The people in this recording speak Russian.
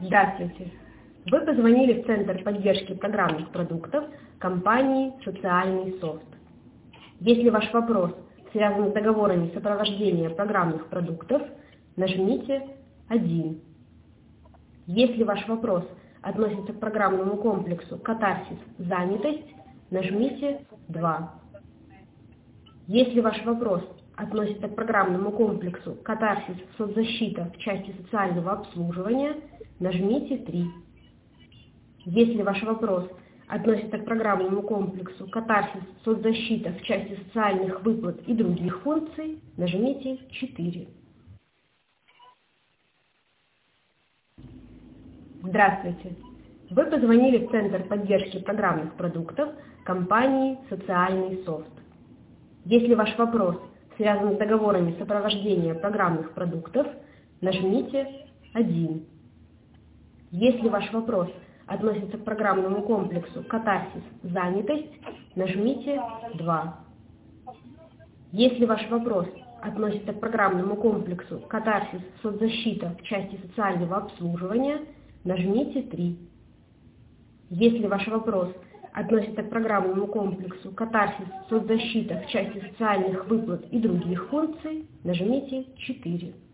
Здравствуйте! Вы позвонили в Центр поддержки программных продуктов компании «Социальный софт». Если ваш вопрос связан с договорами сопровождения программных продуктов, нажмите 1. Если ваш вопрос относится к программному комплексу «Катарсис. Занятость», нажмите 2. Если ваш вопрос относится к программному комплексу «Катарсис. Соцзащита» в части социального обслуживания, нажмите 3. Если ваш вопрос относится к программному комплексу «Катарсис. Соцзащита» в части социальных выплат и других функций, нажмите 4. Здравствуйте! Вы позвонили в Центр поддержки программных продуктов компании «Социальный софт». Если ваш вопрос связан с договорами сопровождения программных продуктов, нажмите 1. Если ваш вопрос относится к программному комплексу «Катарсис. Занятость», нажмите 2. Если ваш вопрос относится к программному комплексу «Катарсис. Соцзащита» в части социального обслуживания, нажмите 3. Если ваш вопрос относится к программному комплексу «Катарсис. Соцзащита» в части социальных выплат и других функций, нажмите 4.